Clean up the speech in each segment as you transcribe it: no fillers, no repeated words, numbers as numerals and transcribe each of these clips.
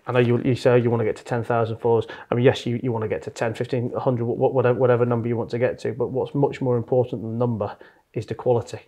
I know you say you want to get to 10,000 followers. I mean, yes, you want to get to 10, 15, 100, whatever number you want to get to. But what's much more important than the number is the quality.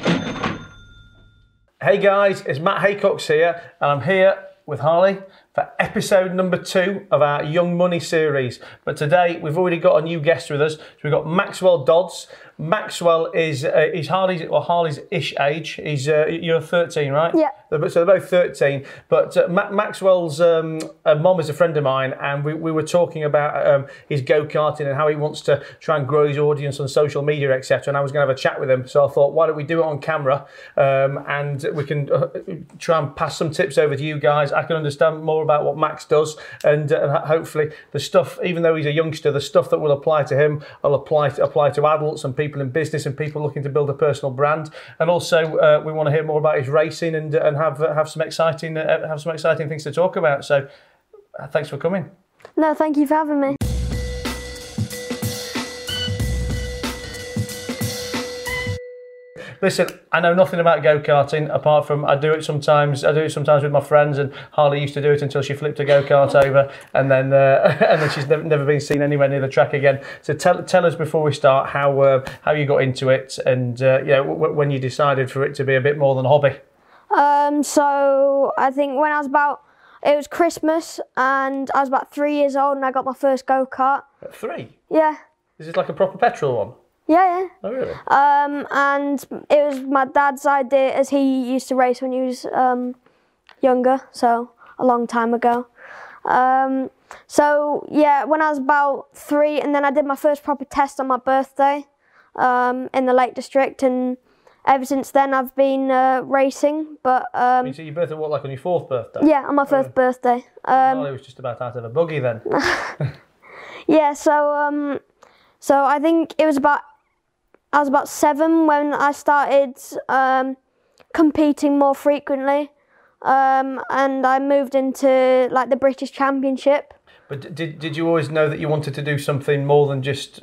Hey guys, it's Matt Haycox here, and I'm here with Harley for episode number 2 of our Young Money series. But today we've already got a new guest with us. So we've got Maxwell Dodds. Maxwell is Harley's-ish age. He's you're 13, right? Yeah. So they're both 13. But Maxwell's mom is a friend of mine, and we were talking about his go-karting and how he wants to try and grow his audience on social media, etc. And I was going to have a chat with him, so I thought, why don't we do it on camera, and we can try and pass some tips over to you guys. I can understand more about what Max does, and hopefully the stuff, even though he's a youngster, the stuff that will apply to him will apply to adults and people in business and people looking to build a personal brand. And also we want to hear more about his racing and have some exciting things to talk about. So thanks for coming. No, thank you for having me. Listen, I know nothing about go-karting apart from I do it sometimes with my friends, and Harley used to do it until she flipped a go-kart over, and then she's never been seen anywhere near the track again. So tell us before we start how you got into it, and when you decided for it to be a bit more than a hobby. So I think when it was Christmas and I was about 3 years old and I got my first go-kart. At 3? Yeah. Is this like a proper petrol one? Yeah. Oh, really? And it was my dad's idea, as he used to race when he was younger, so a long time ago. So yeah, when I was about 3, and then I did my first proper test on my birthday in the Lake District, and ever since then I've been racing. But so your birthday, what, like on your 4th birthday? Yeah, on my 1st birthday. Harley was just about out of a buggy then. Yeah, so I think I was about 7 when I started competing more frequently, and I moved into like the British Championship. But did you always know that you wanted to do something more than just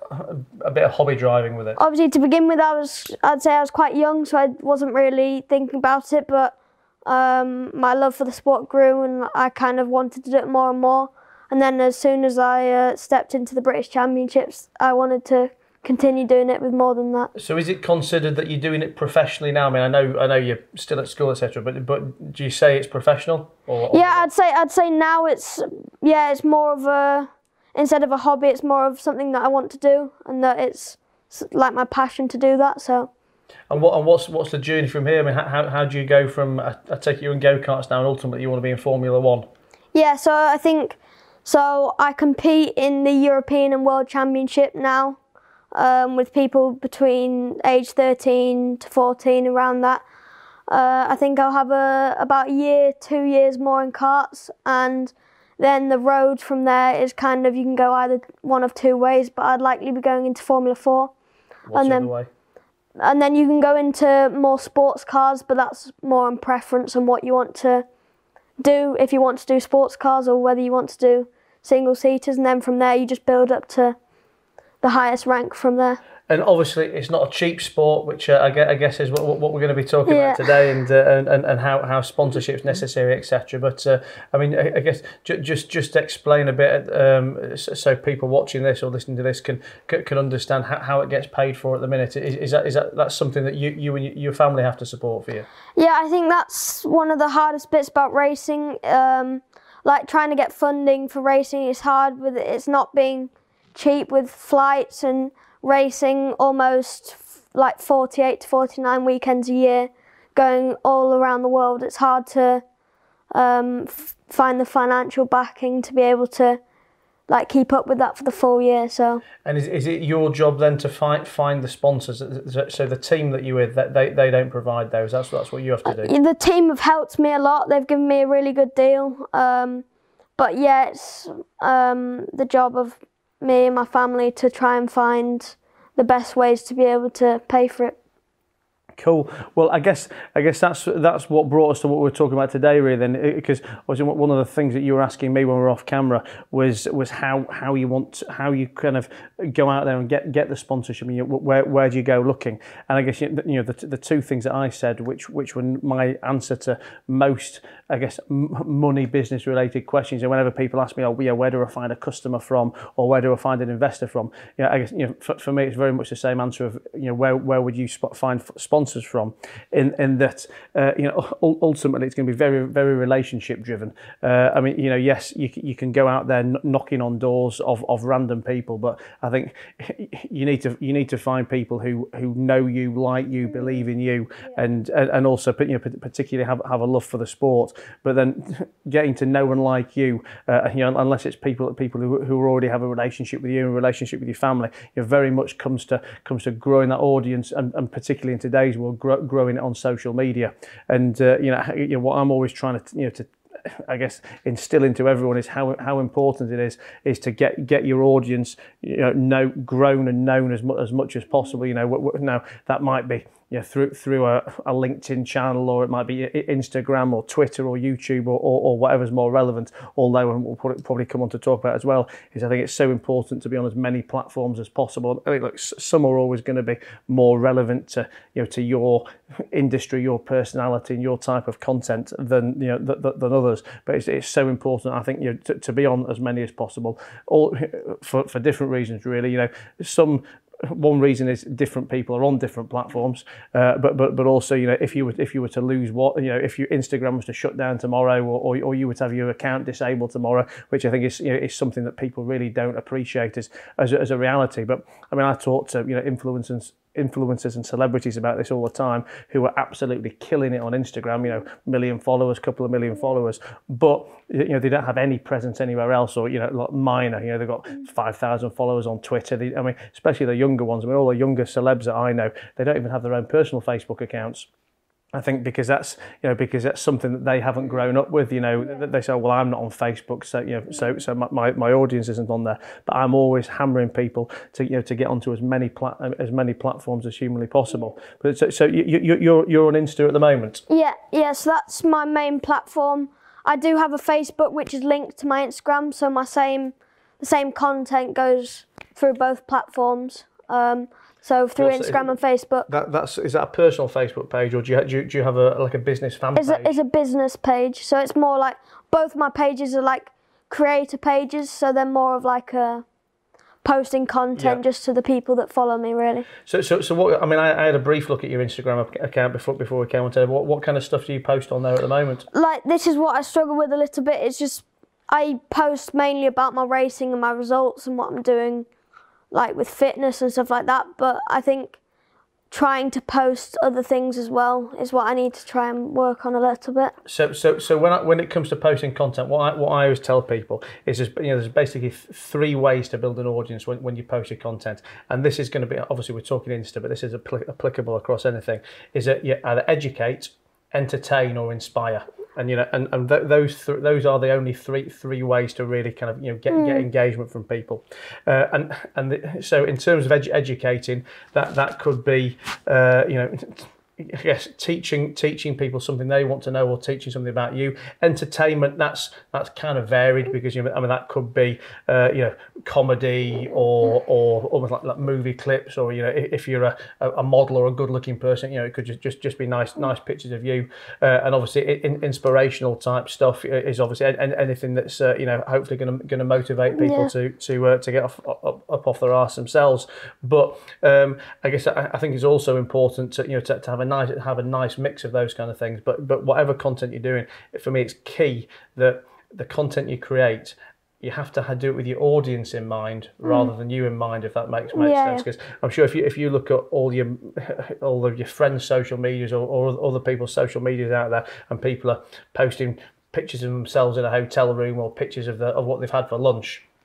a bit of hobby driving with it? Obviously, to begin with, I'd say I was quite young, so I wasn't really thinking about it. But my love for the sport grew, and I kind of wanted to do it more and more. And then as soon as I stepped into the British Championships, I wanted to continue doing it with more than that. So is it considered that you're doing it professionally now? I mean, I know you're still at school, etc. But do you say it's professional? Yeah, I'd say now it's more of a, instead of a hobby, it's more of something that I want to do, and that it's like my passion to do that. So. And what's the journey from here? I mean, how do you go from I take it you're in go-karts now, and ultimately you want to be in Formula 1? Yeah, so I think I compete in the European and World Championship now. With people between age 13 to 14, around that. I think I'll have about a year, 2 years more in karts, and then the road from there is kind of, you can go either one of 2 ways, but I'd likely be going into Formula 4. What's the other way? And then you can go into more sports cars, but that's more on preference and what you want to do, if you want to do sports cars or whether you want to do single-seaters, and then from there you just build up to the highest rank from there. And obviously it's not a cheap sport, which I guess is what we're going to be talking about today, and how sponsorship's necessary, etc. But I mean, I guess just explain a bit, so people watching this or listening to this can understand how it gets paid for at the minute. Is that something that you and your family have to support for you? Yeah, I think that's one of the hardest bits about racing. Like trying to get funding for racing is hard, with it's not being cheap, with flights and racing almost like 48 to 49 weekends a year, going all around the world. It's hard to find the financial backing to be able to like keep up with that for the full year. So. And is it your job then to find the sponsors? So the team that you're with, that they don't provide those. That's what you have to do. The team have helped me a lot. They've given me a really good deal. But yeah, it's the job of me and my family to try and find the best ways to be able to pay for it. Cool. Well, I guess that's what brought us to what we're talking about today, really. Then, because one of the things that you were asking me when we were off camera was how you kind of go out there and get the sponsorship. Where do you go looking? And I guess the two things that I said, which were my answer to most, I guess, money business related questions. And whenever people ask me, where do I find a customer from, or where do I find an investor from? I guess for me it's very much the same answer of where would you find sponsors from, in that ultimately it's going to be very, very relationship driven. Yes, you can go out there knocking on doors of random people, but I think you need to find people who know you, like you, believe in you, and also particularly have a love for the sport. But then getting to know and like you, unless it's people who already have a relationship with you and a relationship with your family, very much comes to growing that audience, and particularly in today's world, growing it on social media. And what I'm always trying to I guess instill into everyone is how important it is to get your audience grown and known as much as possible. Now that might be through a LinkedIn channel, or it might be Instagram or Twitter or YouTube or whatever's more relevant. Although, and we'll probably come on to talk about as well, is I think it's so important to be on as many platforms as possible. I mean, look, some are always going to be more relevant to your industry, your personality, and your type of content than than others. But it's so important, I think, to be on as many as possible, all for different reasons, really. One reason is different people are on different platforms, but also if you were to lose if your Instagram was to shut down tomorrow, or you were to have your account disabled tomorrow, which I think is something that people really don't appreciate as a reality. But I mean, I talk to influencers and celebrities about this all the time, who are absolutely killing it on Instagram, million followers, couple of million followers, but they don't have any presence anywhere else, or like minor. They've got 5,000 followers on Twitter. Especially the younger ones. all the younger celebs that I know, they don't even have their own personal Facebook accounts. I think because that's something that they haven't grown up with. They say, well, I'm not on Facebook, so my audience isn't on there. But I'm always hammering people to get onto as many platforms as humanly possible. But so you're on Insta at the moment. Yeah. So that's my main platform. I do have a Facebook which is linked to my Instagram, so the same content goes through both platforms. So through Instagram and Facebook. Is that a personal Facebook page, or do you have a business fan page? It's a business page, so it's more like both my pages are like creator pages, so they're more of like a posting content just to the people that follow me, really. So what? I mean, I had a brief look at your Instagram account before we came on today. What kind of stuff do you post on there at the moment? Like, this is what I struggle with a little bit. It's just I post mainly about my racing and my results and what I'm doing, like with fitness and stuff like that, but I think trying to post other things as well is what I need to try and work on a little bit. So when it comes to posting content, what I always tell people is there's basically three ways to build an audience when you post your content, and this is going to be, obviously we're talking Insta, but this is applicable across anything. Is that you either educate, entertain, or inspire. And those are the only three ways to really kind of get engagement from people, so in terms of educating, that could be yes, teaching people something they want to know, or teaching something about you. Entertainment, that's kind of varied, because that could be comedy or almost like movie clips, or if you're a model or a good-looking person, it could just be nice pictures of you, and obviously inspirational type stuff is obviously anything that's hopefully going to motivate people to get up off their arse themselves. But I guess I think it's also important to have a nice mix of those kind of things. But whatever content you're doing, for me, it's key that the content you create, you have to do it with your audience in mind rather than you in mind, if that makes sense. Because I'm sure if you look at all of your friends' social medias or other people's social medias out there, and people are posting pictures of themselves in a hotel room, or pictures of what they've had for lunch,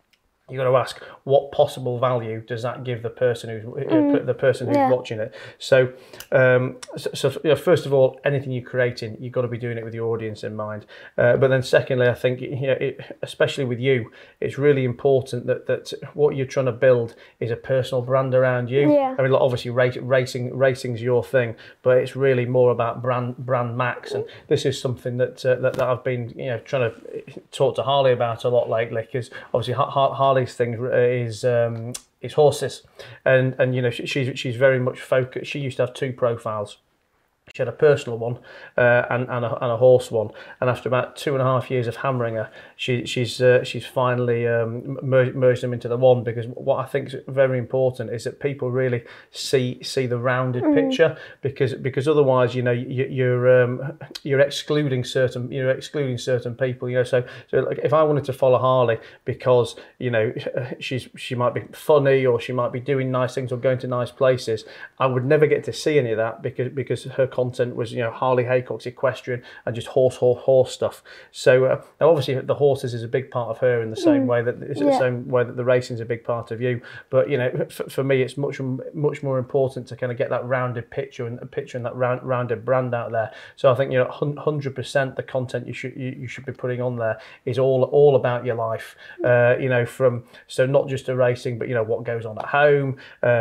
you've got to ask what possible value does that give the person who's watching it. So, first of all, anything you're creating, you've got to be doing it with your audience in mind. But then, secondly, I think especially with you, it's really important that what you're trying to build is a personal brand around you. Yeah. I mean, obviously, racing's your thing, but it's really more about brand Max, and this is something that I've been trying to talk to Harley about a lot lately, because obviously Harley's thing is horses, and she's very much focused. She used to have two profiles. She had a personal one and a horse one, and after about 2.5 years of hammering her, she's finally merged them into the one, because what I think is very important is that people really see the rounded picture, because otherwise you're excluding certain people. So like if I wanted to follow Harley because she might be funny, or she might be doing nice things or going to nice places, I would never get to see any of that, because her content was Harley Haycock's equestrian and just horse stuff. So now obviously the horses is a big part of her in the same way that the racing is a big part of you. But for me, it's much more important to kind of get that rounded picture and that rounded brand out there. So I think 100% the content you should be putting on there is all about your life. So not just the racing, but what goes on at home.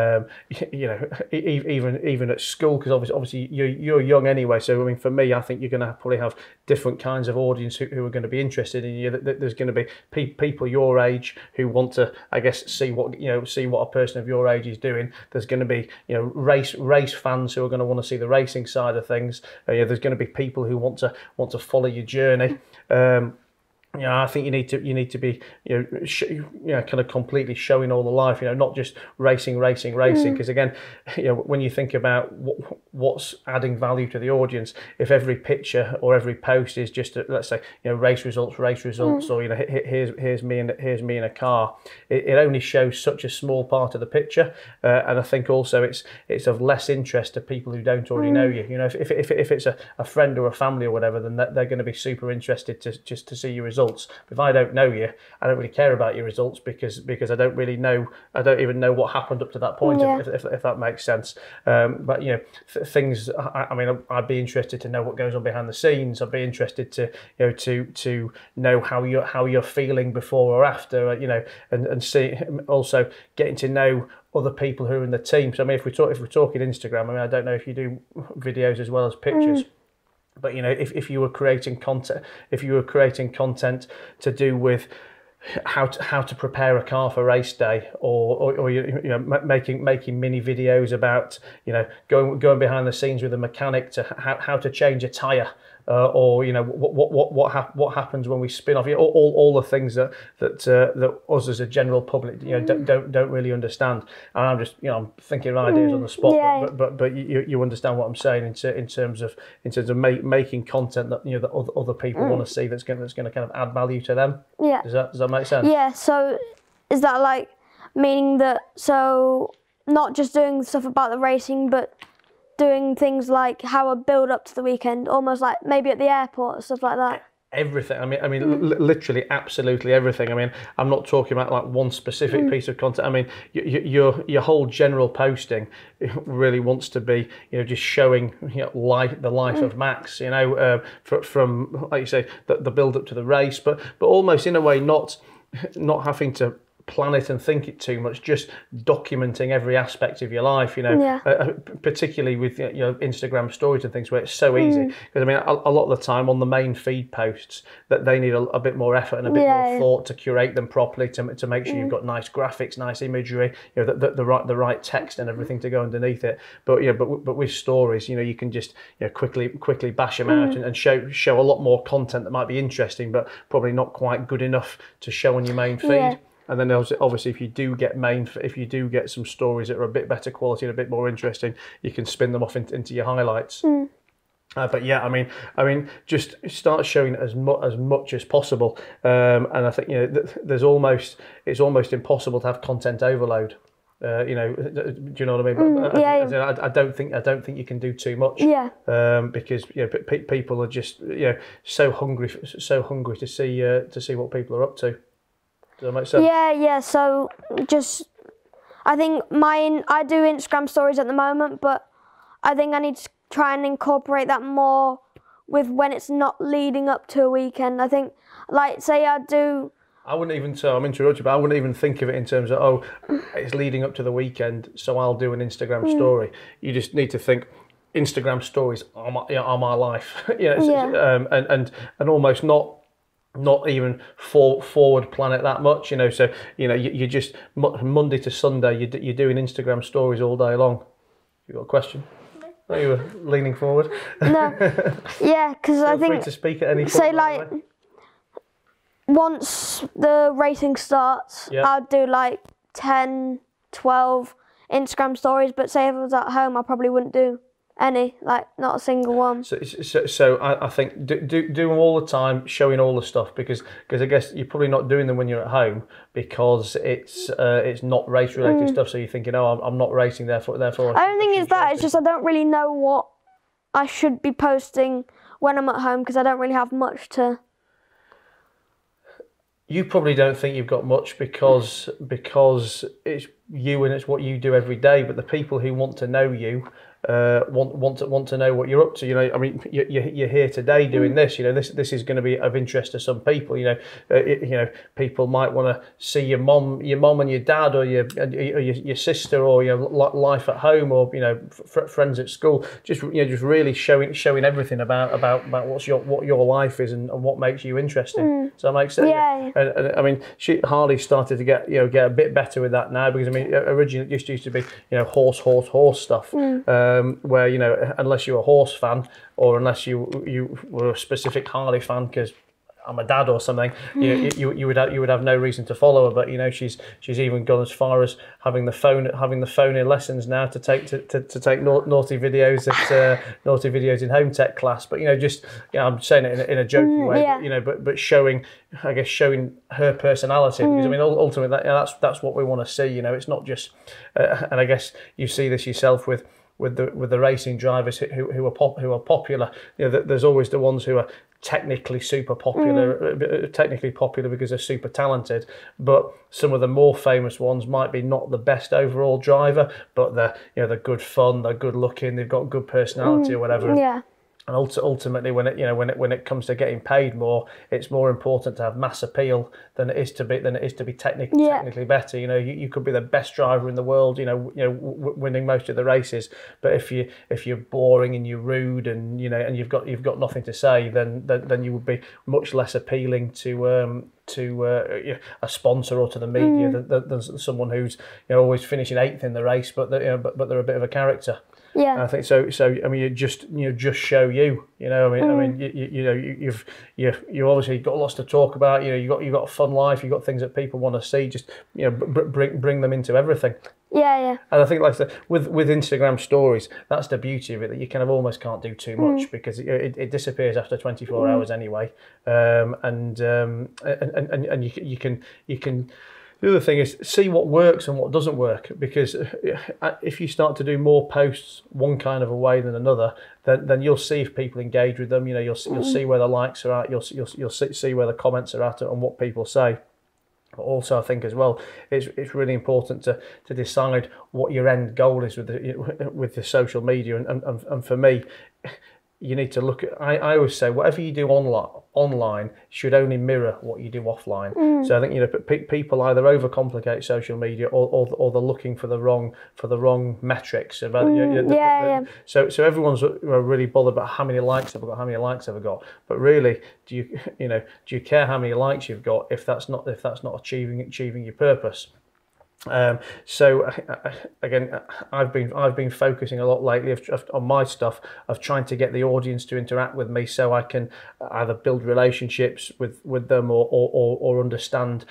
Even at school, because obviously you're young anyway. So I mean, for me, I think you're going to probably have different kinds of audience who are going to be interested in you. There's going to be people your age who want to, I guess, see what a person of your age is doing. There's going to be race fans who are going to want to see the racing side of things. There's going to be people who want to follow your journey. I think you need to be kind of completely showing all the life, not just racing, because again, when you think about what's adding value to the audience, if every picture or every post is just let's say race results, or here's me in a car, it only shows such a small part of the picture, and I think also it's of less interest to people who don't already know you. If it's a friend or a family or whatever, then they're going to be super interested to see your results. If I don't know you, I don't really care about your results, because I don't even know what happened up to that point, if that makes sense. But things. I mean, I'd be interested to know what goes on behind the scenes. I'd be interested to know how you're feeling before or after. And see, also getting to know other people who are in the team. So I mean, if we're talking Instagram, I mean, I don't know if you do videos as well as pictures. But if you were creating content, to do with how to prepare a car for race day, or making mini videos about going behind the scenes with a mechanic to how to change a tire, or what happens when we spin off, all the things that us as a general public don't really understand. And I'm just I'm thinking of ideas on the spot, but you understand what I'm saying in terms of making content that that other people want to see, that's going to kind of add value to them. Yeah. Does that make sense? Yeah. So is that like meaning that not just doing stuff about the racing, but doing things like how a build up to the weekend, almost like maybe at the airport or stuff like that? Everything. I mean, literally, absolutely everything. I mean, I'm not talking about like one specific piece of content. I mean, your whole general posting really wants to be, just showing the life of Max. From like you say, the build up to the race, but almost in a way not having to plan it and think it too much, just documenting every aspect of your life, particularly with Instagram stories and things, where it's so easy. Because I mean, a lot of the time on the main feed posts, that they need a bit more effort and a bit more thought to curate them properly, to make sure you've got nice graphics, nice imagery, the right text and everything to go underneath it. But but with stories, you can just quickly bash them out and show a lot more content that might be interesting, but probably not quite good enough to show on your main feed. And then obviously, if you do get some stories that are a bit better quality and a bit more interesting, you can spin them off into your highlights. But yeah, I mean, just start showing as much as possible. And I think it's almost impossible to have content overload. Do you know what I mean? I don't think you can do too much. Because people are just so hungry to see what people are up to. Does that make sense? Yeah. So just, I think I do Instagram stories at the moment, but I think I need to try and incorporate that more with when it's not leading up to a weekend. I think, like, say I wouldn't even, so I'm interrupting, but I wouldn't even think of it in terms of, oh, it's leading up to the weekend, so I'll do an Instagram story. You just need to think, Instagram stories are my life, and almost not even forward plan it that much, So you just Monday to Sunday you're doing Instagram stories all day long. You got a question? No, you were leaning forward. No, yeah, because I think free to speak at any point. Say like once the racing starts, I'd do like 10, 12 Instagram stories. But say if I was at home, I probably wouldn't do any, like not a single one. So I think do them all the time, showing all the stuff, because I guess you're probably not doing them when you're at home because it's not race related stuff. So you're thinking, oh, I'm not racing, therefore. I don't think it's that. It's just I don't really know what I should be posting when I'm at home because I don't really have much to. You probably don't think you've got much because it's you and it's what you do every day. But the people who want to know you want to know what you're up to. I mean, you're here today doing this. This is going to be of interest to some people. People might want to see your mom and your dad, or your sister, or your life at home, or friends at school. Just really showing everything about what your life is and what makes you interesting. Does that make sense? Yeah. And I mean, Harley started to get a bit better with that now, because I mean, originally it just used to be horse stuff. Where unless you're a horse fan, or unless you were a specific Harley fan, because I'm a dad or something, you would have no reason to follow her. But she's even gone as far as having the phone in lessons now to take naughty videos in home tech class. But I'm saying it in a joking way. But showing her personality, because I mean ultimately that's what we want to see. It's not just and I guess you see this yourself with the racing drivers who are popular. There's always the ones who are technically super popular, technically popular because they're super talented. But some of the more famous ones might be not the best overall driver, but they're good fun, they're good looking, they've got good personality or whatever. Yeah. And ultimately, when it comes to getting paid more, it's more important to have mass appeal than it is to be technically better. You could be the best driver in the world, winning most of the races, but if you're boring and you're rude and and you've got nothing to say, then you would be much less appealing to a sponsor or to the media than someone who's always finishing 8th in the race, but they're a bit of a character. Yeah, and I think so. I mean, you just show you. I mean, you've obviously got lots to talk about. You've got a fun life. You've got things that people want to see. Just bring them into everything. Yeah. And I think like with Instagram stories, that's the beauty of it, that you kind of almost can't do too much because it disappears after 24 hours anyway. And you can. The other thing is see what works and what doesn't work, because if you start to do more posts one kind of a way than another, then you'll see if people engage with them. You'll see where the likes are at. You'll see where the comments are at and what people say. But also, I think as well, it's really important to decide what your end goal is with the social media. And for me, you need to look at. I always say whatever you do online should only mirror what you do offline. So I think people either overcomplicate social media or they're looking for the wrong metrics about So everyone's really bothered about how many likes have I got, but really do you care how many likes you've got if that's not achieving your purpose? So again, I've been focusing a lot lately on my stuff of trying to get the audience to interact with me, so I can either build relationships with them or understand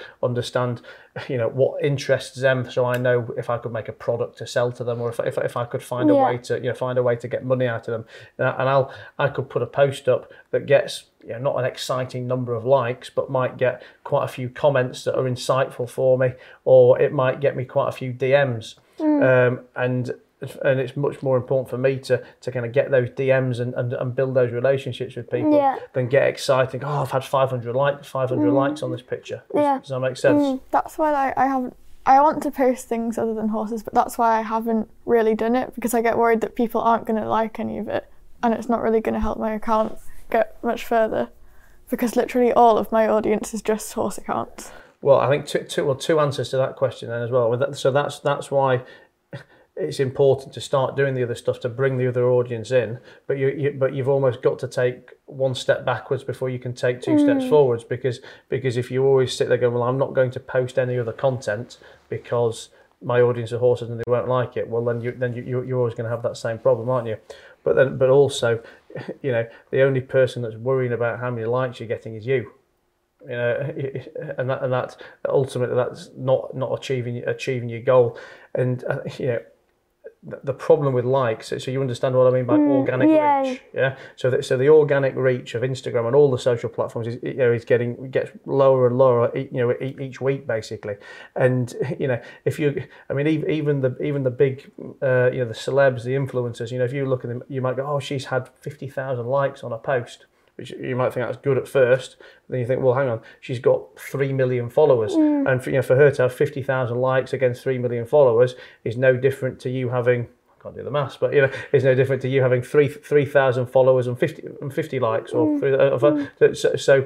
what interests them, so I know if I could make a product to sell to them, or if I could find a way to get money out of them. And I could put a post up that gets not an exciting number of likes, but might get quite a few comments that are insightful for me, or it might get me quite a few DMs. And and it's much more important for me to kind of get those DMs and build those relationships with people than get excited. Oh, I've had 500 likes on this picture. Does that make sense? That's why I want to post things other than horses, but that's why I haven't really done it, because I get worried that people aren't going to like any of it, and it's not really going to help my account get much further, because literally all of my audience is just horse accounts. Well, I think two answers to that question then as well. So that's why it's important to start doing the other stuff to bring the other audience in, but you've almost got to take one step backwards before you can take two steps forwards, because if you always sit there going, well, I'm not going to post any other content because my audience are horses and they won't like it, well then you're always going to have that same problem, aren't you? But also, you know, the only person that's worrying about how many likes you're getting is you. You know, and that ultimately that's not achieving your goal. And you know, the problem with likes, so you understand what I mean by organic reach, yeah. So the organic reach of Instagram and all the social platforms is gets lower and lower, each week basically. And you know, even the big, the celebs, the influencers, you know, if you look at them, you might go, oh, she's had 50,000 likes on a post, which you might think that's good at first. Then you think, well, hang on, she's got 3 million followers, and for her to have 50,000 likes against 3 million followers is no different to you having, I can't do the maths, but you know, it's no different to you having 3,000 followers and 50 likes, or so.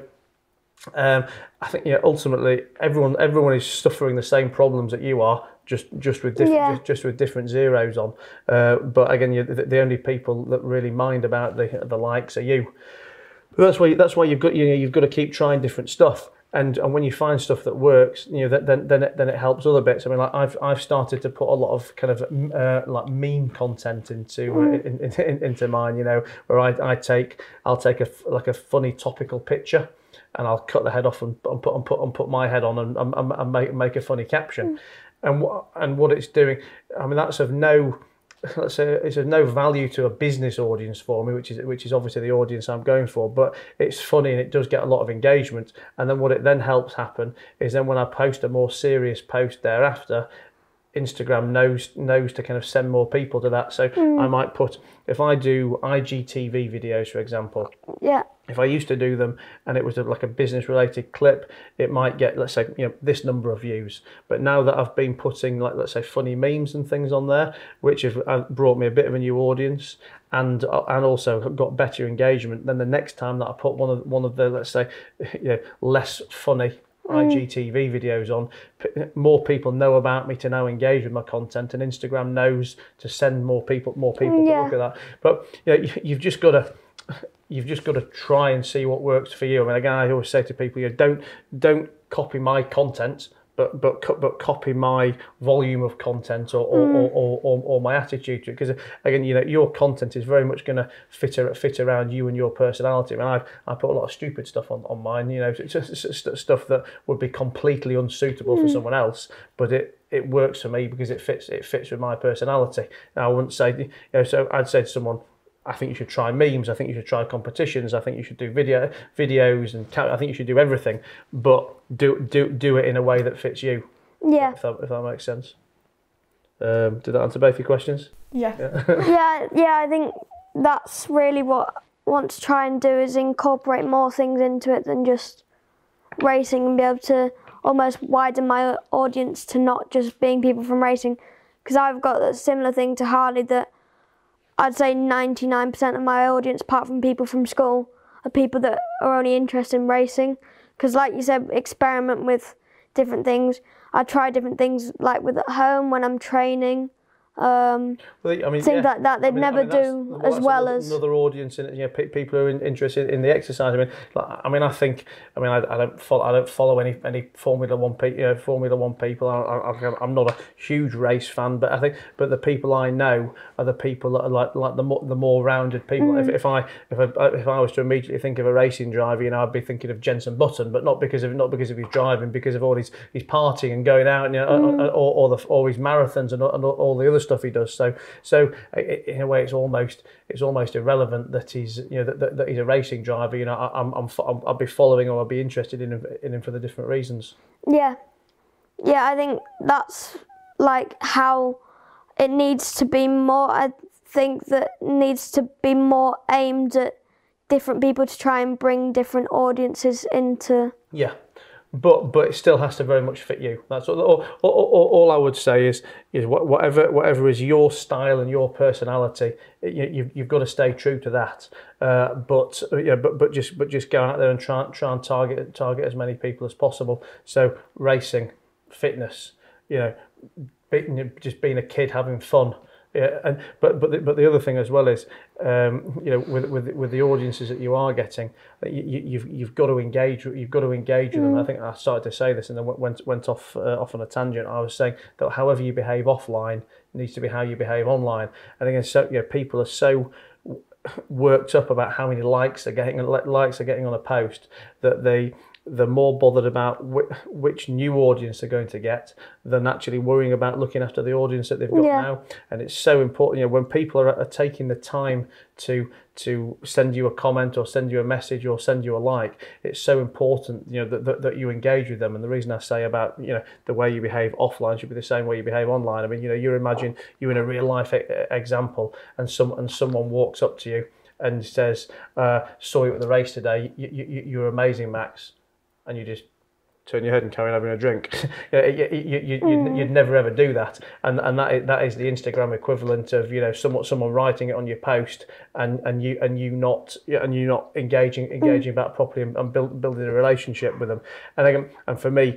I think ultimately everyone is suffering the same problems that you are, just with different zeros on. But again, the only people that really mind about the likes are you. That's why you've got to keep trying different stuff, and when you find stuff that works, you know, then it helps other bits. I mean, like I've started to put a lot of kind of like meme content into mine, you know, where I'll take a funny topical picture, and I'll cut the head off and put my head on and make a funny caption, and what it's doing, I mean, that's of no. Let's say it's of no value to a business audience for me, which is obviously the audience I'm going for, but it's funny and it does get a lot of engagement. And then what it then helps happen is then when I post a more serious post thereafter, Instagram knows to kind of send more people to that. So I might put, if I do IGTV videos, for example, if I used to do them and it was like a business related clip, it might get, let's say, you know, this number of views. But now that I've been putting, like, let's say, funny memes and things on there, which have brought me a bit of a new audience and also got better engagement, then the next time that I put one of the, let's say, you know, less funny IGTV videos on, more people know about me to now engage with my content, and Instagram knows to send more people to look at that. But you know, you've just got to try and see what works for you. I mean, again, I always say to people, you know, don't copy my content, but copy my volume of content or my attitude to it, because again, you know, your content is very much going to fit around you and your personality. I mean, I put a lot of stupid stuff on mine, you know, it's just stuff that would be completely unsuitable for someone else, but it works for me because it fits with my personality. Now, I wouldn't say, you know, so I'd say to someone, I think you should try memes, I think you should try competitions, I think you should do videos, and I think you should do everything, but do it in a way that fits you. Yeah. If that makes sense. Did that answer both your questions? Yeah. Yeah, I think that's really what I want to try and do, is incorporate more things into it than just racing, and be able to almost widen my audience to not just being people from racing, because I've got a similar thing to Harley, that I'd say 99% of my audience, apart from people from school, are people that are only interested in racing. Because like you said, experiment with different things. I try different things, like with at home when I'm training. Things like that they'd never do as well as another audience, and you know, people who are interested in the exercise. I don't follow any Formula One people. I'm not a huge race fan, but the people I know are the people that are like the more rounded people. If I was to immediately think of a racing driver, you know, I'd be thinking of Jenson Button, but not because of his driving, because of all his partying and going out, and, you know, or his marathons and all the other stuff he does. So in a way, it's almost irrelevant that he's, you know, that he's a racing driver. You know, I'll be following, or I'll be interested in him for the different reasons. Yeah, I think that's like how it needs to be more. I think that needs to be more aimed at different people to try and bring different audiences into. Yeah. But it still has to very much fit you. That's all I would say is whatever is your style and your personality, you've got to stay true to that. But just go out there and try and target as many people as possible. So racing, fitness, just being a kid having fun. Yeah, but the other thing as well is, with the audiences that you are getting, you've got to engage. You've got to engage with them. I think I started to say this and then went off on a tangent. I was saying that however you behave offline needs to be how you behave online. And again, so people are so worked up about how many likes they're getting on a post that they're more bothered about which new audience they're going to get than actually worrying about looking after the audience that they've got now. And it's so important, when people are taking the time to send you a comment or send you a message or send you a like, it's so important, that you engage with them. And the reason I say about, the way you behave offline should be the same way you behave online. I mean, you imagine you're in a real life example and someone walks up to you and says, saw you at the race today, you're amazing, Max. And you just turn your head and carry on having a drink. You'd never ever do that, and that is the Instagram equivalent of someone writing it on your post and you not engaging back properly and building a relationship with them. And for me,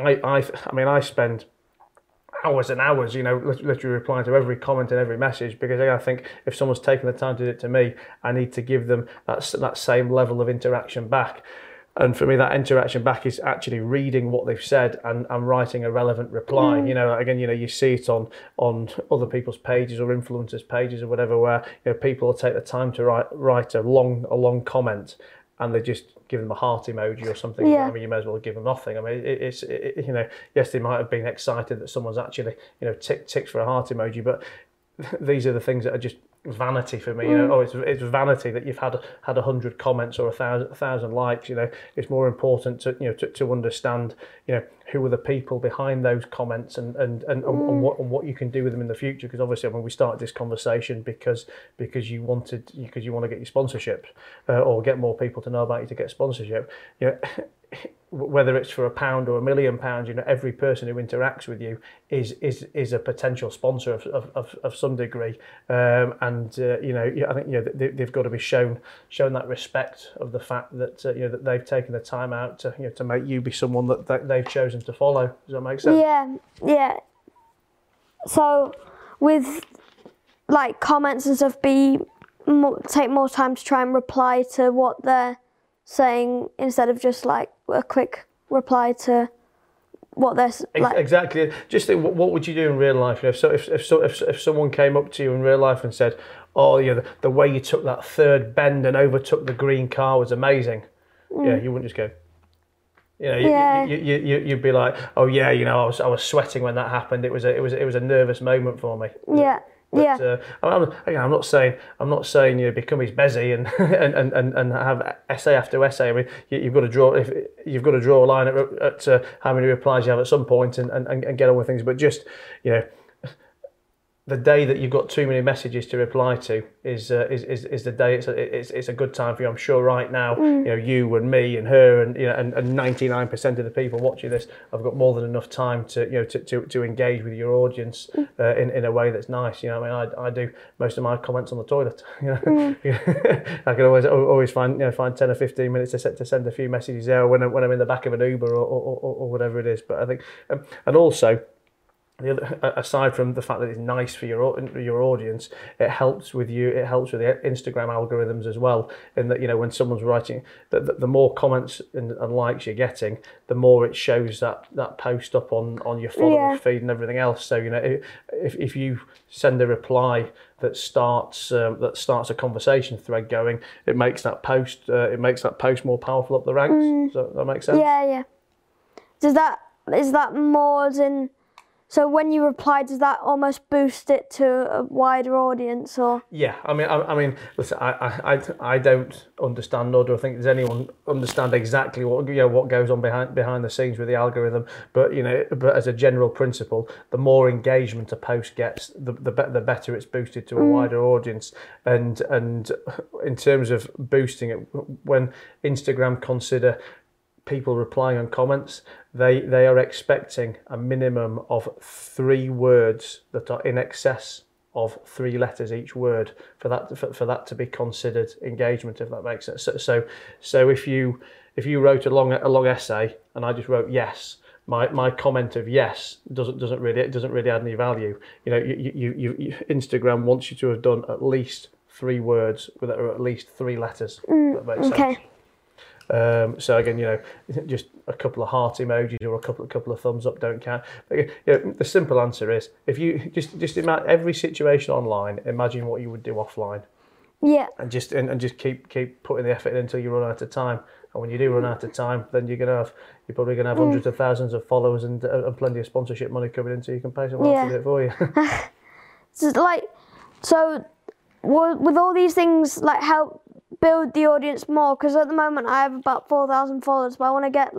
I spend hours and hours, literally replying to every comment and every message, because I think if someone's taken the time to do it to me, I need to give them that same level of interaction back. And for me, that interaction back is actually reading what they've said and writing a relevant reply. You see it on other people's pages or influencers' pages or whatever, where people will take the time to write a long comment, and they just give them a heart emoji or something. Yeah. I mean, you may as well give them nothing. I mean, yes, they might have been excited that someone's actually ticked for a heart emoji, but these are the things that are just vanity for me. It's vanity that you've had 100 comments or 1,000 likes. It's more important to understand who are the people behind those comments and what you can do with them in the future. Because obviously, we started this conversation because you want to get your sponsorship or get more people to know about you to get sponsorship. Whether it's for £1 or £1 million, every person who interacts with you is a potential sponsor of some degree, I think they've got to be shown that respect of the fact that that they've taken the time out to make you be someone that they've chosen to follow. Does that make sense? Yeah. So with like comments and stuff, take more time to try and reply to what they're saying instead of just like a quick reply to what they're like. Exactly. Just think, what would you do in real life? If someone came up to you in real life and said, "Oh, the way you took that third bend and overtook the green car was amazing," you wouldn't just go. You'd be like, "Oh yeah, I was sweating when that happened. It was a nervous moment for me." Yeah. But, I'm not saying become his Bezzy and have essay after essay. I mean, you've got to draw a line at how many replies you have at some point and get on with things. But just the day that you've got too many messages to reply to is the day it's a good time for you. I'm sure right now, you and me and her and and 99% of the people watching this have got more than enough time to engage with your audience in a way that's nice. I do most of my comments on the toilet. I can always find 10 or 15 minutes to send a few messages there when I'm in the back of an Uber or whatever it is. But I think and also, aside from the fact that it's nice for your audience, it helps with the Instagram algorithms as well. In that when someone's writing, the more comments and likes you're getting, the more it shows that post up on your followers feed and everything else. So if you send a reply that starts a conversation thread going, it makes that post more powerful up the ranks. Does that make sense? Yeah. Is that more than So when you reply, does that almost boost it to a wider audience, or? Yeah, I mean, listen, I don't understand, nor do I think there's anyone understand exactly what goes on behind the scenes with the algorithm. But but as a general principle, the more engagement a post gets, the better it's boosted to a wider audience. And in terms of boosting it, when Instagram consider people replying on comments, they are expecting a minimum of 3 words that are in excess of 3 letters each word for that to be considered engagement, if that makes sense. So if you wrote a long essay and I just wrote yes, my comment of yes doesn't really add any value. Instagram wants you to have done at least 3 words that are at least 3 letters. That makes sense. So again, just a couple of heart emojis or a couple of thumbs up don't count. But, the simple answer is, if you just imagine every situation online, imagine what you would do offline. Yeah. And just keep putting the effort in until you run out of time. And when you do run out of time, then you're probably gonna have hundreds of thousands of followers and plenty of sponsorship money coming in, so you can pay someone else to do it for you. So with all these things, help build the audience more, because at the moment I have about 4,000 followers, but I want to get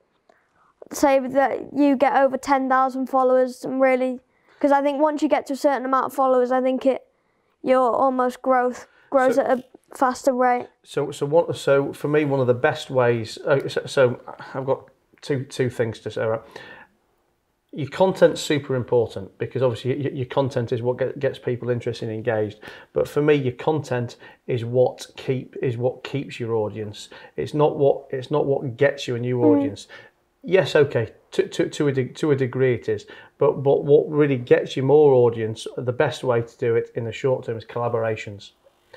say that you get over 10,000 followers, and really, because I think once you get to a certain amount of followers, I think your almost grows at a faster rate. So for me, one of the best ways. So I've got two things to say. Right? Your content's super important, because obviously your content is what gets people interested and engaged. But for me, your content is what keeps your audience. It's not what gets you a new audience. Yes, okay, to a degree it is. But what really gets you more audience, the best way to do it in the short term is collaborations.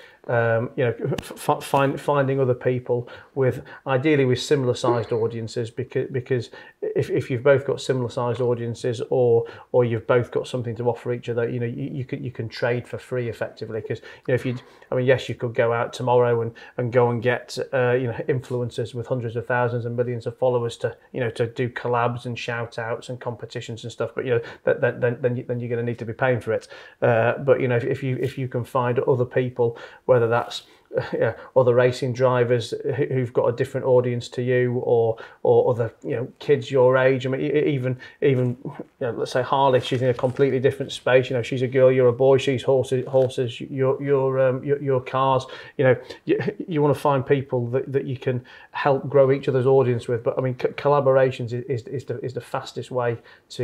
Finding other people ideally with similar sized audiences, because if you've both got similar sized audiences, or you've both got something to offer each other, you can trade for free effectively. Because yes, you could go out tomorrow and go and get influencers with hundreds of thousands and millions of followers to do collabs and shout outs and competitions and stuff, but then you're going to need to be paying for it. But if you can find other people, whether that's other racing drivers who've got a different audience to you, or other kids your age. I mean, even let's say Harley, she's in a completely different space. She's a girl, you're a boy. She's horses, your cars. You want to find people that you can help grow each other's audience with. But I mean, collaborations is the fastest way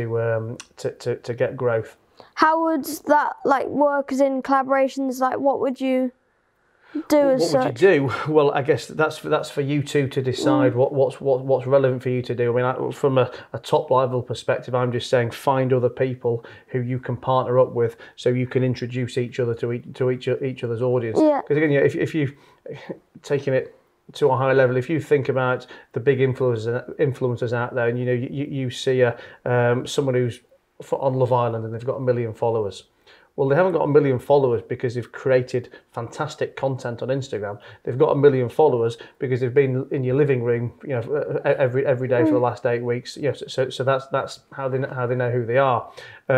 to get growth. How would that work? As in collaborations, what would you do as such? What would you do? Well, I guess that's for you two to decide what's relevant for you to do. I mean, from a top level perspective, I'm just saying find other people who you can partner up with, so you can introduce each other to each other's audience. Yeah. Because again, if you've taken it to a high level, if you think about the big influencers out there, and you see someone who's on Love Island and they've got 1 million followers. Well, they haven't got 1 million followers because they've created fantastic content on Instagram. They've got 1 million followers because they've been in your living room, every day for the last 8 weeks. So that's how they know who they are.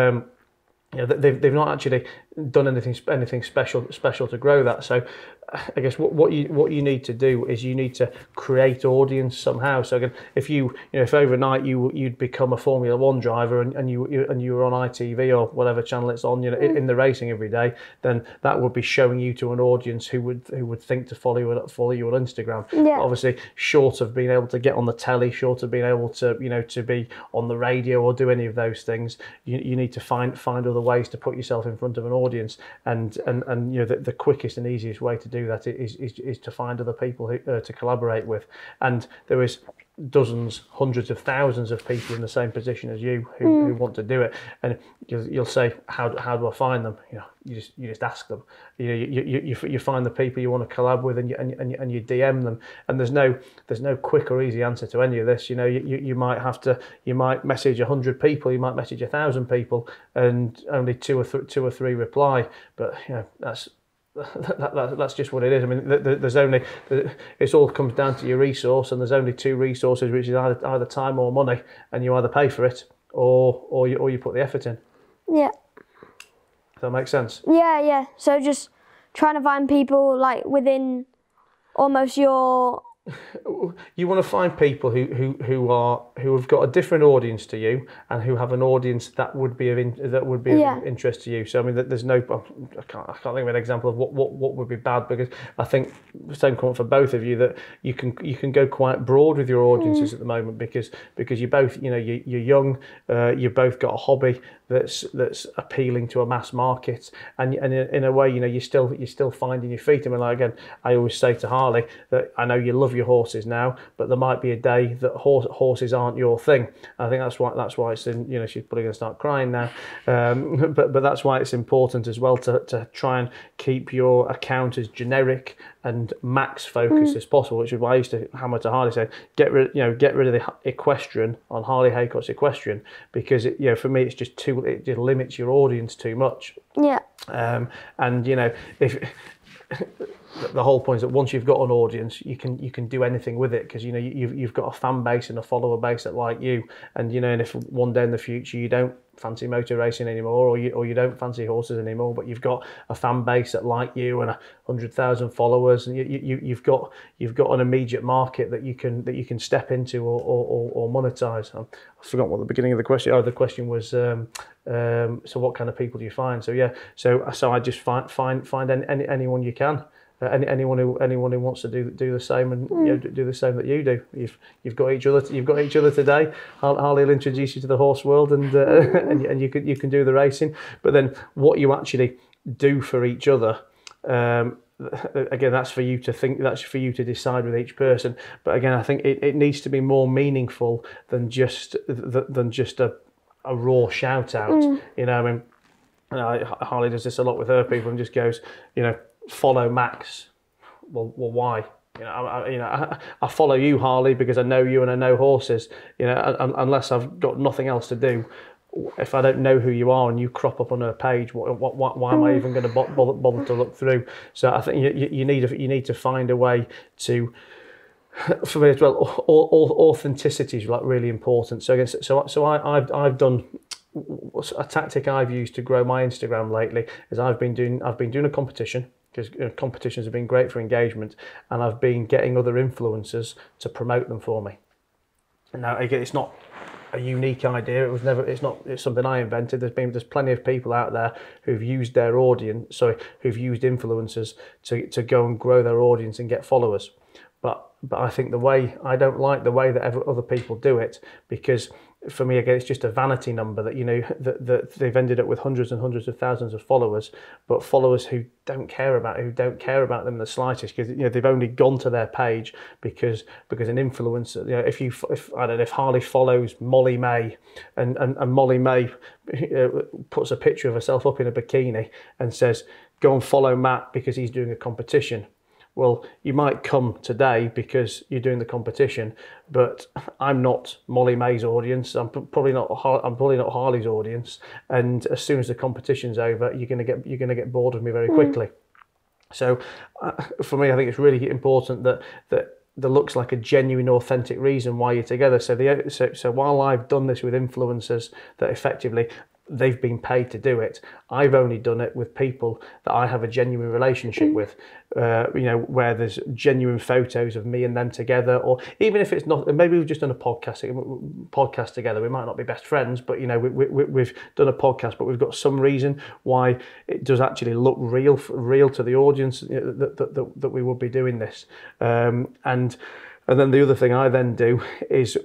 They've not actually done anything special to grow that. So I guess what you need to do is you need to create audience somehow. So again, if overnight you'd become a Formula One driver and you were on ITV or whatever channel it's on, in the racing every day, then that would be showing you to an audience who would think to follow you on Instagram. Yeah. Obviously, short of being able to get on the telly, short of being able to to be on the radio or do any of those things, you need to find other ways to put yourself in front of an audience, and the quickest and easiest way to do that is to find other people to collaborate with. And there is dozens, hundreds of thousands of people in the same position as you who want to do it, and you'll say, how do I find them? You just ask them. You find the people you want to collab with, and you DM them. And there's no quick or easy answer to any of this. You might message 100 people, you might message 1,000 people, and only two or three reply. But that's just what it is. I mean, it all comes down to your resource, and there's only 2 resources, which is either time or money, and you either pay for it or you put the effort in. Yeah. Does that make sense? Yeah. So just trying to find people like within almost your. You want to find people who have got a different audience to you, and who have an audience that would be of interest to you. So I mean, there's no, I can't think of an example of what would be bad, because I think same comment for both of you, that you can go quite broad with your audiences at the moment, because you both, you're young, you both got a hobby that's appealing to a mass market, and in a way, you're still finding your feet. I mean, like, again, I always say to Harley that I know you love your horses now, but there might be a day that horses aren't your thing. I think that's why it's in, she's probably going to start crying now, but that's why it's important as well to try and keep your account as generic and max focused as possible, which is why I used to hammer to Harley, say get rid of the equestrian on Harley Haycock's Equestrian, because for me it just limits your audience too much. Yeah. And if the whole point is that once you've got an audience, you can do anything with it, because you've got a fan base and a follower base that like you, and and if one day in the future you don't fancy motor racing anymore, or you don't fancy horses anymore, but you've got a fan base that like you and 100,000 followers, and you've got an immediate market that you can step into or monetize. I forgot what the beginning of the question. Oh, the question was so what kind of people do you find? So yeah, so I just find anyone you can. Anyone who wants to do the same, and do the same that you do. You've got each other. You've got each other today. Harley will introduce you to the horse world, and and you can do the racing. But then what you actually do for each other, again, that's for you to think. That's for you to decide with each person. But again, I think it needs to be more meaningful than just a raw shout out. I mean, Harley does this a lot with her people, and just goes, follow Max. Well, why? I follow you, Harley, because I know you and I know horses. Unless I've got nothing else to do. If I don't know who you are and you crop up on her page, why am I even going to bother to look through? So I think you need to find a way to. For me as well, authenticity is like really important. So again, I've done. A tactic I've used to grow my Instagram lately is I've been doing a competition, because competitions have been great for engagement, and I've been getting other influencers to promote them for me. Now again, it's not a unique idea. It's something I invented. There's plenty of people out there who've used who've used influencers to go and grow their audience and get followers. But I think I don't like the way that other people do it, because for me, again, it's just a vanity number that that they've ended up with hundreds and hundreds of thousands of followers, but followers who don't care about them the slightest, because they've only gone to their page because an influencer. If Harley follows Molly May, and Molly May puts a picture of herself up in a bikini and says, "Go and follow Matt because he's doing a competition." Well, you might come today because you're doing the competition, but I'm not Molly May's audience. I'm probably not Harley's audience. And as soon as the competition's over, you're gonna get bored of me very quickly. So, for me, I think it's really important that there looks like a genuine, authentic reason why you're together. So while I've done this with influencers that effectively they've been paid to do it, I've only done it with people that I have a genuine relationship with, where there's genuine photos of me and them together, or even if it's not, maybe we've just done a podcast together. We might not be best friends, but we've done a podcast, but we've got some reason why it does actually look real to the audience that we would be doing this. And then the other thing I then do is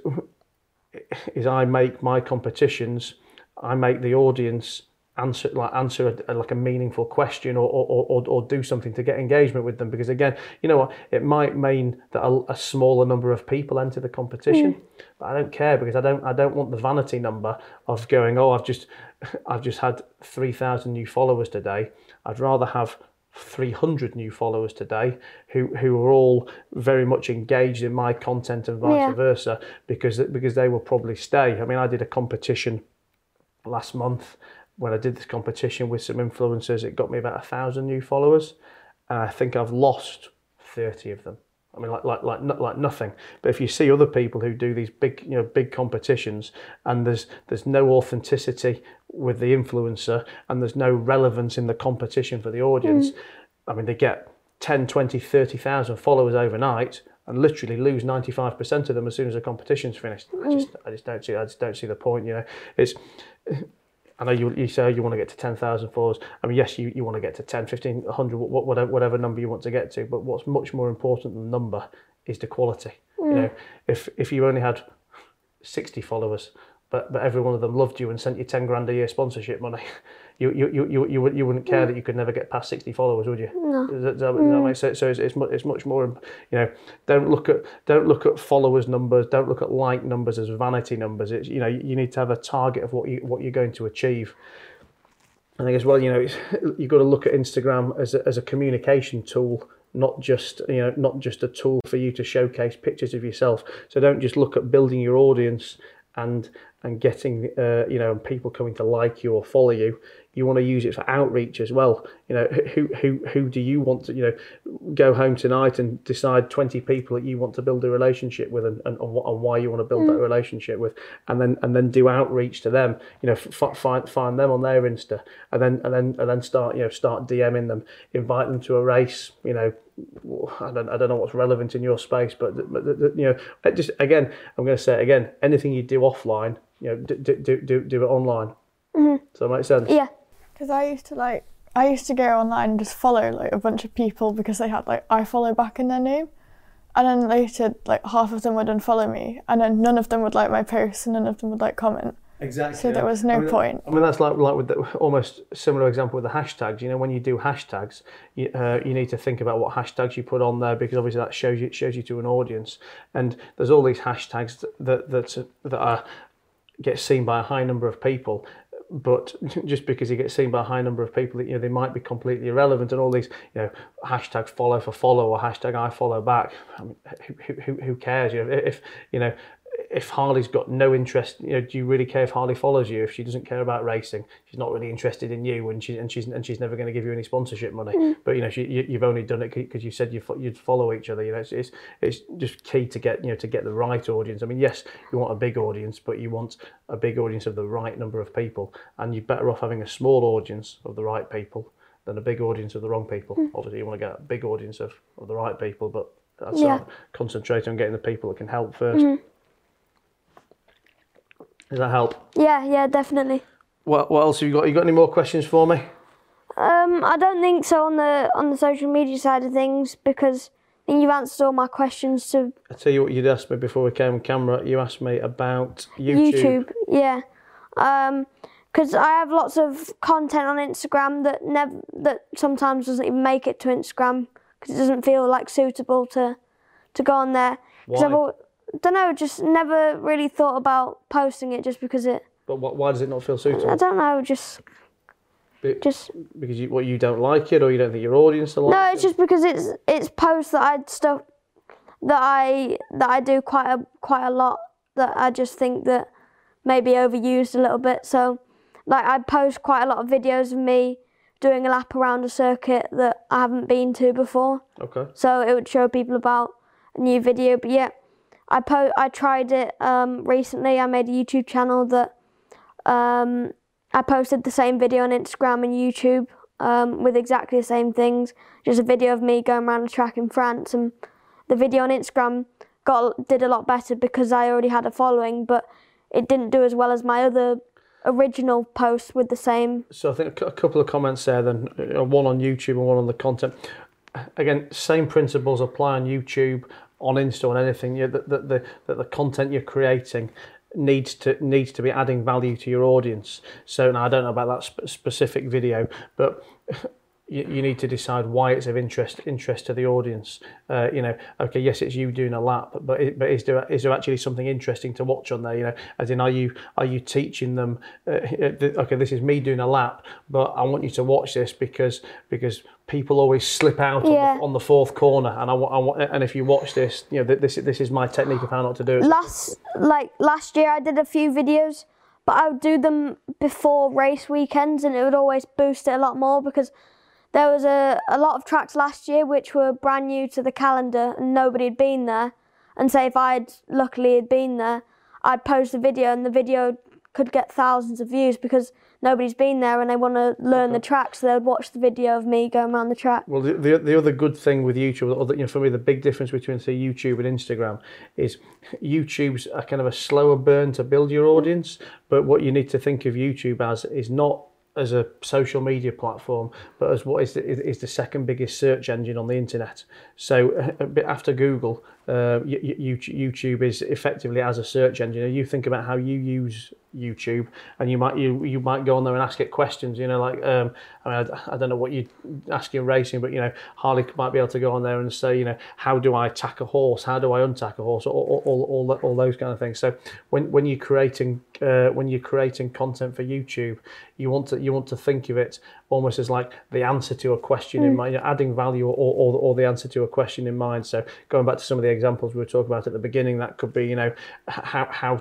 I make my competitions. I make the audience answer a meaningful question or do something to get engagement with them, because again, it might mean that a smaller number of people enter the competition, but I don't care, because I don't want the vanity number of going, I've just had 3,000 new followers today. I'd rather have 300 new followers today who are all very much engaged in my content and vice versa, because they will probably stay. I mean, I did a competition last month. When I did this competition with some influencers, it got me about 1,000 new followers, and I think I've lost 30 of them. I mean, like nothing. But if you see other people who do these big competitions, and there's no authenticity with the influencer, and there's no relevance in the competition for the audience, I mean, they get 10, 20, 30,000 followers overnight, and literally lose 95% of them as soon as the competition's finished. I just don't see the point. It's. I know you say you want to get to 10,000 followers. I mean, yes, you want to get to 10, 15, 100, whatever number you want to get to. But what's much more important than the number is the quality. If you only had 60 followers, but every one of them loved you and sent you 10 grand a year sponsorship money, you wouldn't care that you could never get past 60 followers, would you? No. Does that make sense? So it's much more. Don't look at followers numbers. Don't look at like numbers as vanity numbers. It's, you need to have a target of what you're going to achieve. I think as well, you've got to look at Instagram as a communication tool. Not just a tool for you to showcase pictures of yourself. So don't just look at building your audience and getting people coming to like you or follow you. You want to use it for outreach as well. Who do you want to go home tonight and decide 20 people that you want to build a relationship with and why you want to build that relationship with, and then do outreach to them. Find them on their Insta and then start DMing them, invite them to a race. I don't know what's relevant in your space, but just again, I'm going to say it again. Anything you do offline, do it online. Does that make sense? Yeah. Because I used to go online and just follow a bunch of people because they had I follow back in their name, and then later half of them would unfollow me, and then none of them would like my posts and none of them would comment. Exactly. So there was no point. I mean, that's like with the almost similar example with the hashtags. When you do hashtags, you need to think about what hashtags you put on there, because obviously that shows you to an audience. And there's all these hashtags that get seen by a high number of people. But just because you get seen by a high number of people, they might be completely irrelevant. And all these, hashtag follow for follow or hashtag I follow back. I mean, who cares? If Harley's got no interest, do you really care if Harley follows you? If she doesn't care about racing, she's not really interested in you, and she's never going to give you any sponsorship money. But you've only done it because you said you'd follow each other. It's just key to get the right audience. I mean, yes, you want a big audience, but you want a big audience of the right number of people, and you're better off having a small audience of the right people than a big audience of the wrong people. Obviously, you want to get a big audience of the right people, but that's concentrate on getting the people that can help first. Does that help? Yeah, definitely. What else have you got? You got any more questions for me? I don't think so on the social media side of things, because I think you've answered all my questions. I'll tell you what you'd asked me before we came on camera. You asked me about YouTube. Yeah. Because I have lots of content on Instagram that sometimes doesn't even make it to Instagram because it doesn't feel suitable to go on there. Why? Don't know, just never really thought about posting it just because it... But why does it not feel suitable? I don't know, just... Because you don't like it, or you don't think your audience will like it? No, it's just because it's posts that I do quite a lot that I just think that maybe overused a little bit. So I post quite a lot of videos of me doing a lap around a circuit that I haven't been to before. Okay. So it would show people about a new video. But yeah, I tried it recently. I made a YouTube channel that I posted the same video on Instagram and YouTube with exactly the same things. Just a video of me going around a track in France, and the video on Instagram did a lot better because I already had a following, but it didn't do as well as my other original posts with the same. So I think a couple of comments there then, one on YouTube and one on the content. Again, same principles apply on YouTube, on Insta, on anything. That the content you're creating needs to be adding value to your audience. So now I don't know about that specific video, but you need to decide why it's of interest to the audience. Okay, yes, it's you doing a lap, but is there actually something interesting to watch on there? As in, are you teaching them? Okay, this is me doing a lap, but I want you to watch this because people always slip out on the fourth corner, and I want, and if you watch this, this is my technique of how not to do it. Last year, I did a few videos, but I would do them before race weekends, and it would always boost it a lot more because there was a lot of tracks last year which were brand new to the calendar and nobody had been there. And say if I'd luckily had been there, I'd post a video and the video could get thousands of views because nobody's been there and they want to learn the track, so they'd watch the video of me going around the track. Well, the other good thing with YouTube, or for me, the big difference between say YouTube and Instagram is YouTube's a kind of a slower burn to build your audience, but what you need to think of YouTube as is not as a social media platform, but as what is the second biggest search engine on the internet. So after Google, YouTube is effectively as a search engine. You think about how you use YouTube, and you might go on there and ask it questions. You know, like I don't know what you ask in racing, but you know, Harley might be able to go on there and say, you know, how do I tack a horse? How do I untack a horse? All those kind of things. So when you're creating content for YouTube, you want to think of it almost as like the answer to a question in mind, adding value or the answer to a question in mind. So going back to some of the examples we were talking about at the beginning, that could be, you know, how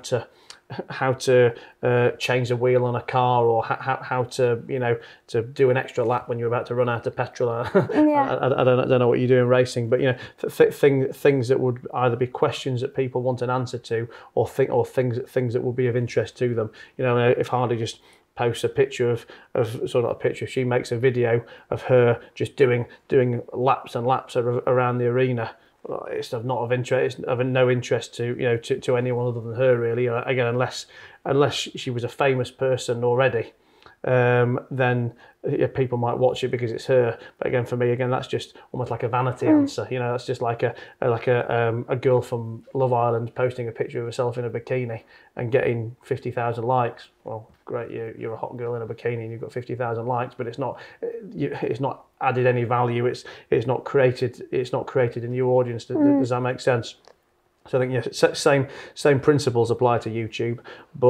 to change a wheel on a car, or how to, you know, to do an extra lap when you're about to run out of petrol. I don't know what you do in racing, but you know, things that would either be questions that people want an answer to, or things that will be of interest to them. You know, if Harley just posts a picture she makes a video of her just doing laps and laps around the arena. It's not of interest. It's of no interest to, you know, to anyone other than her, really. Again, unless she was a famous person already, then people might watch it because it's her. But again, for me, that's just almost like a vanity answer. You know, that's just like a girl from Love Island posting a picture of herself in a bikini and getting 50,000 likes. Well, great, you're a hot girl in a bikini and you've got 50,000 likes, but it's not added any value. It's not created a new audience. Does that make sense? So I think yes, same principles apply to YouTube,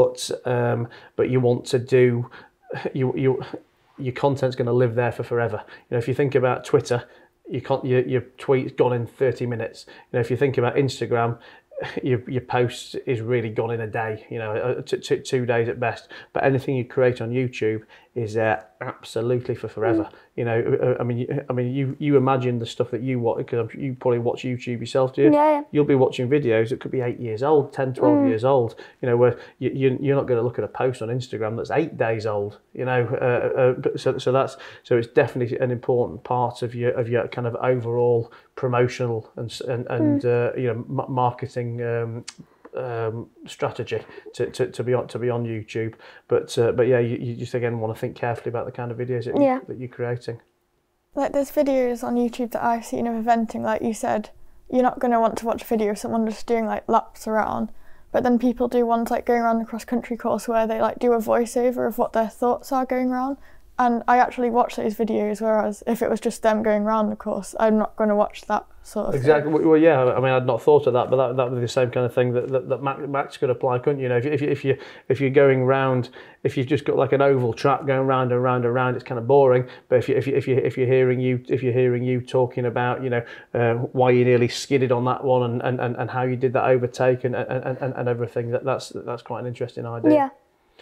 but you want to do your content's going to live there for forever. You know, if you think about Twitter, your tweet's gone in 30 minutes. You know, if you think about Instagram, your post is really gone in a day. You know, 2 days at best. But anything you create on YouTube is absolutely for forever. You know, I mean, you imagine the stuff that you watch, because you probably watch YouTube yourself, do you? Yeah. You'll be watching videos that could be 8 years old, 10, 12 years old. You know, where you're not going to look at a post on Instagram that's 8 days old. You know, so it's definitely an important part of your kind of overall promotional and you know, marketing strategy to be on YouTube, but yeah, you just again want to think carefully about the kind of videos that you're creating. Like there's videos on YouTube that I've seen of eventing, like you said, you're not going to want to watch a video of someone just doing like laps around, but then people do ones like going around the cross country course where they like do a voiceover of what their thoughts are going around. And I actually watch those videos, whereas if it was just them going around the course, I'm not going to watch that sort of exactly thing. Well, yeah, I mean, I'd not thought of that, but that would be the same kind of thing that Max could apply, couldn't you? You know, if you're going round, if you've just got like an oval track going round and round and round, it's kind of boring. But if you're hearing you talking about, you know, why you nearly skidded on that one and how you did that overtake and everything, that's quite an interesting idea. Yeah.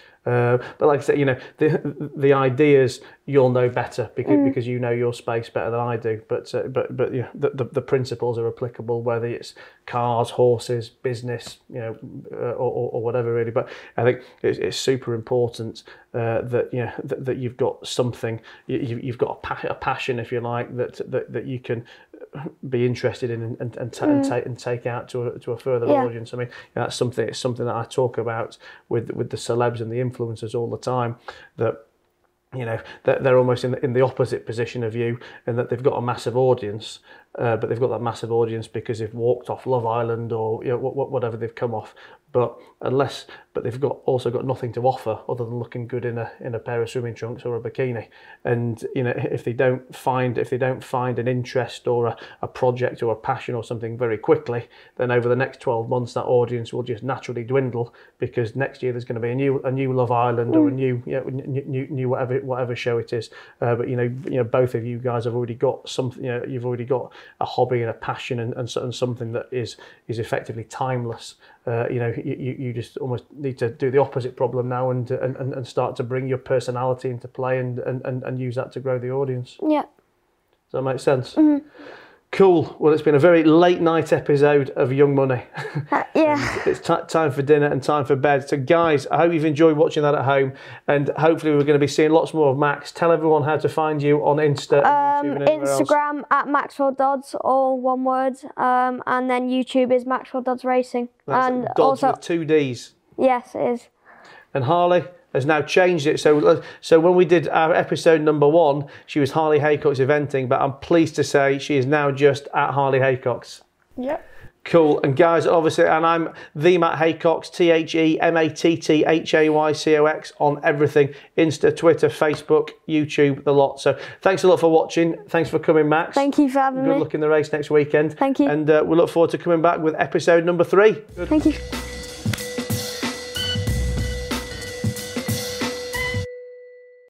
But like I said, you know, the ideas you'll know better because you know your space better than I do. But you know, the principles are applicable whether it's cars, horses, business, you know, or whatever really. But I think it's super important that you know that you've got something, you've got a passion, if you like, that you can be interested in and take out to a further audience. I mean, that's something that I talk about with the celebs and the influencers all the time, that you know that they're almost in the opposite position of you, and that they've got a massive audience, but they've got that massive audience because they've walked off Love Island or, you know, whatever they've come off. But they've also got nothing to offer other than looking good in a pair of swimming trunks or a bikini. And you know, if they don't find an interest or a project or a passion or something very quickly, then over the next 12 months that audience will just naturally dwindle, because next year there's going to be a new Love Island or a new whatever show it is. But you know, both of you guys have already got something. You know, you've already got a hobby and a passion and something that is effectively timeless. You know, you just almost need to do the opposite problem now and start to bring your personality into play and use that to grow the audience. Yeah. Does that make sense? Cool. Well, it's been a very late night episode of Young Money. Yeah. It's time for dinner and time for bed. So, guys, I hope you've enjoyed watching that at home, and hopefully we're going to be seeing lots more of Max. Tell everyone how to find you on Insta, and YouTube, and anywhere else. Instagram at Maxwell Dodds, all one word, and then YouTube is Maxwell Dodds Racing. That's and Dodds also with 2 Ds. yes, it is. And Harley has now changed it. So when we did our episode number 1, she was Harley Haycock's Eventing, but I'm pleased to say she is now just at Harley Haycock's. Yep. Cool. And guys, obviously, and I'm the Matt Haycox, TheMattHaycox on everything: Insta, Twitter, Facebook, YouTube, the lot. So thanks a lot for watching. Thanks for coming, Max. Thank you for having me. Good luck in the race next weekend. Thank you. And we look forward to coming back with episode number 3. Thank you.